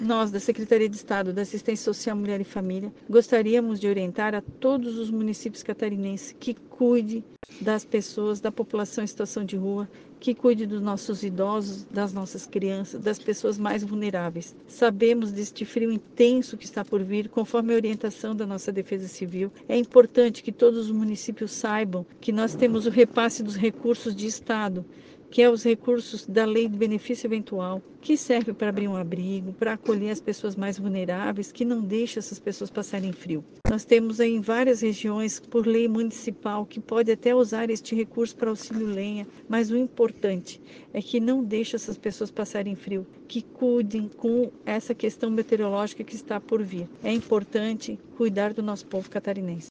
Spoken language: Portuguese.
Nós, da Secretaria de Estado da Assistência Social, Mulher e Família, gostaríamos de orientar a todos os municípios catarinenses que cuide das pessoas, da população em situação de rua, que cuide dos nossos idosos, das nossas crianças, das pessoas mais vulneráveis. Sabemos deste frio intenso que está por vir, conforme a orientação da nossa Defesa Civil. É importante que todos os municípios saibam que nós temos o repasse dos recursos de Estado, que é os recursos da Lei de Benefício Eventual, que serve para abrir um abrigo, para acolher as pessoas mais vulneráveis, que não deixa essas pessoas passarem frio. Nós temos aí em várias regiões, por lei municipal, que pode até usar este recurso para auxílio lenha, mas o importante é que não deixe essas pessoas passarem frio, que cuidem com essa questão meteorológica que está por vir. É importante cuidar do nosso povo catarinense.